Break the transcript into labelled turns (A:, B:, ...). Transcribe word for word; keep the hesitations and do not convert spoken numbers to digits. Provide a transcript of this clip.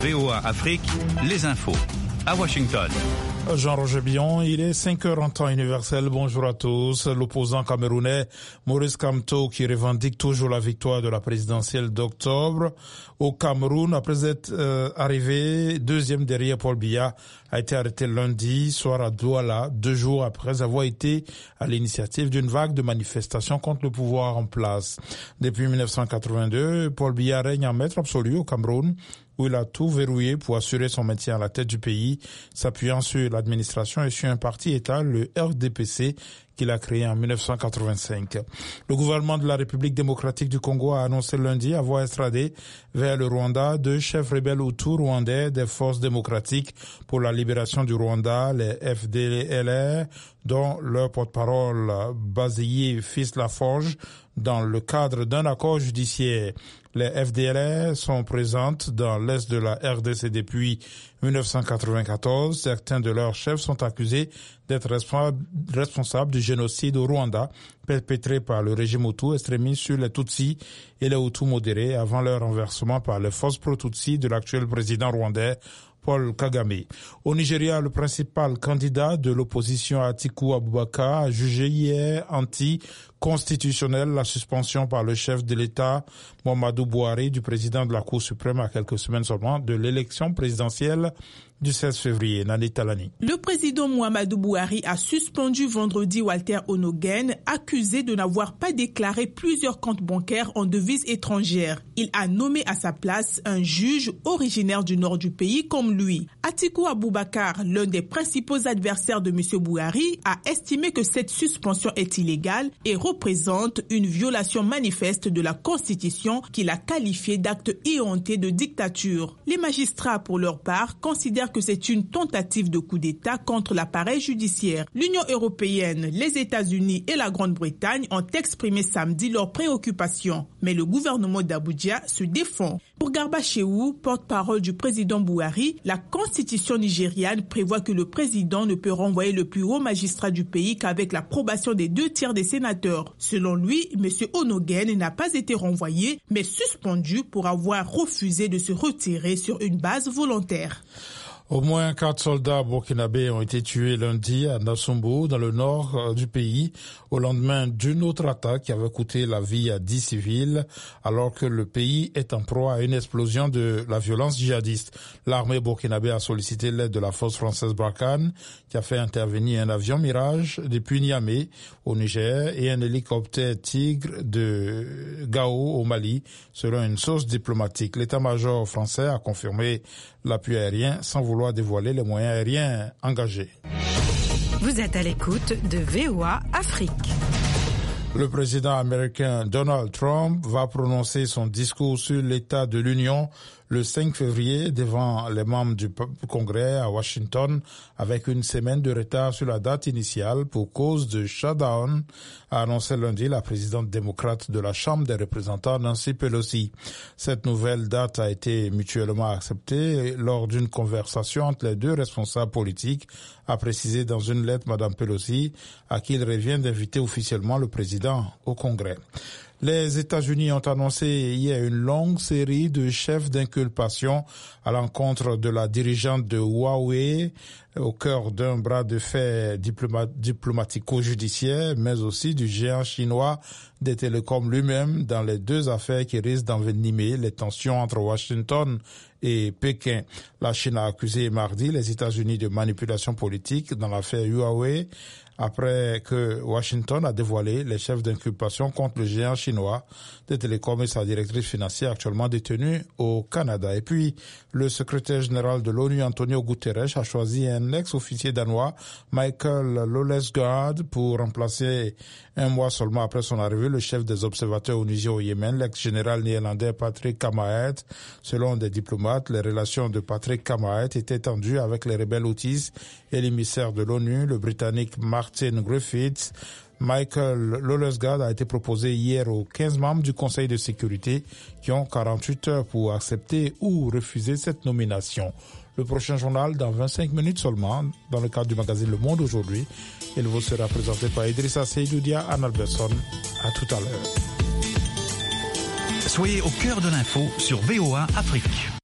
A: V O A Afrique, les infos. À Washington.
B: Jean-Roger Billon, il est cinq heures en temps universel. Bonjour à tous. L'opposant camerounais Maurice Kamto, qui revendique toujours la victoire de la présidentielle d'octobre au Cameroun, après être euh, arrivé deuxième derrière Paul Biya, a été arrêté lundi soir à Douala, deux jours après avoir été à l'initiative d'une vague de manifestations contre le pouvoir en place. Depuis mille neuf cent quatre-vingt-deux, Paul Biya règne en maître absolu au Cameroun, où il a tout verrouillé pour assurer son maintien à la tête du pays, s'appuyant sur l'administration et sur un parti État, le R D P C, qu'il a créé en mille neuf cent quatre-vingt-cinq. Le gouvernement de la République démocratique du Congo a annoncé lundi avoir extradé vers le Rwanda deux chefs rebelles hutus rwandais des forces démocratiques pour la libération du Rwanda, les F D L R, dont leur porte-parole Baziye Fils Laforge, dans le cadre d'un accord judiciaire. Les F D L R sont présentes dans l'est de la R D C depuis mille neuf cent quatre-vingt-quatorze. Certains de leurs chefs sont accusés d'être responsables du génocide au Rwanda perpétré par le régime Hutu extrémiste sur les Tutsis et les Hutus modérés avant leur renversement par les forces pro-Tutsis de l'actuel président rwandais Paul Kagame. Au Nigeria, le principal candidat de l'opposition Atiku Abubakar a jugé hier anti-constitutionnel la suspension par le chef de l'État Muhammadu Buhari du président de la Cour suprême à quelques semaines seulement de l'élection présidentielle du seize février. Nani Talani.
C: Le président Muhammadu Buhari a suspendu vendredi Walter Onogen, accusé de n'avoir pas déclaré plusieurs comptes bancaires en devises étrangères. Il a nommé à sa place un juge originaire du nord du pays comme lui. Atiku Abubakar, l'un des principaux adversaires de M. Buhari, a estimé que cette suspension est illégale et représente une violation manifeste de la Constitution qu'il a qualifiée d'acte éhonté de dictature. Les magistrats, pour leur part, considèrent que c'est une tentative de coup d'État contre l'appareil judiciaire. L'Union européenne, les États-Unis et la Grande-Bretagne ont exprimé samedi leurs préoccupations, mais le gouvernement d'Abuja se défend. Pour Garba Shehu, porte-parole du président Buhari, la constitution nigériane prévoit que le président ne peut renvoyer le plus haut magistrat du pays qu'avec l'approbation des deux tiers des sénateurs. Selon lui, M. Onogen n'a pas été renvoyé, mais suspendu pour avoir refusé de se retirer sur une base volontaire.
B: Au moins quatre soldats burkinabés ont été tués lundi à Nassumbu, dans le nord du pays, au lendemain d'une autre attaque qui avait coûté la vie à dix civils, alors que le pays est en proie à une explosion de la violence djihadiste. L'armée burkinabé a sollicité l'aide de la force française Barkhane, qui a fait intervenir un avion Mirage depuis Niamey, au Niger, et un hélicoptère Tigre de Gao, au Mali, selon une source diplomatique. L'état-major français a confirmé l'appui aérien sans vouloir dévoiler les moyens aériens engagés.
D: Vous êtes à l'écoute de V O A Afrique.
B: Le président américain Donald Trump va prononcer son discours sur l'état de l'Union le cinq février devant les membres du Congrès à Washington, avec une semaine de retard sur la date initiale pour cause de shutdown, a annoncé lundi la présidente démocrate de la Chambre des représentants Nancy Pelosi. Cette nouvelle date a été mutuellement acceptée lors d'une conversation entre les deux responsables politiques, a précisé dans une lettre Mme Pelosi, à qui il revient d'inviter officiellement le président au Congrès. Les États-Unis ont annoncé hier une longue série de chefs d'inculpation à l'encontre de la dirigeante de Huawei, au cœur d'un bras de fer diploma- diplomatico-judiciaire, mais aussi du géant chinois des télécoms lui-même, dans les deux affaires qui risquent d'envenimer les tensions entre Washington et Pékin. La Chine a accusé mardi les États-Unis de manipulation politique dans l'affaire Huawei, après que Washington a dévoilé les chefs d'inculpation contre le géant chinois des télécoms et sa directrice financière actuellement détenue au Canada. Et puis, le secrétaire général de l'ONU, Antonio Guterres, a choisi un ex-officier danois, Michael Lollesgaard, pour remplacer un mois seulement après son arrivée le chef des observateurs onusiens au Yémen, l'ex-général néerlandais Patrick Kammerhet. Selon des diplomates, les relations de Patrick Kammerhet étaient tendues avec les rebelles houthis et l'émissaire de l'ONU, le Britannique Martin Griffiths. Michael Lollesgaard a été proposé hier aux quinze membres du Conseil de sécurité qui ont quarante-huit heures pour accepter ou refuser cette nomination. Le prochain journal dans vingt-cinq minutes seulement, dans le cadre du magazine Le Monde aujourd'hui. Il vous sera présenté par Idrissa Seydoudia, Anne Alberson. À tout à l'heure.
A: Soyez au cœur de l'info sur V O A Afrique.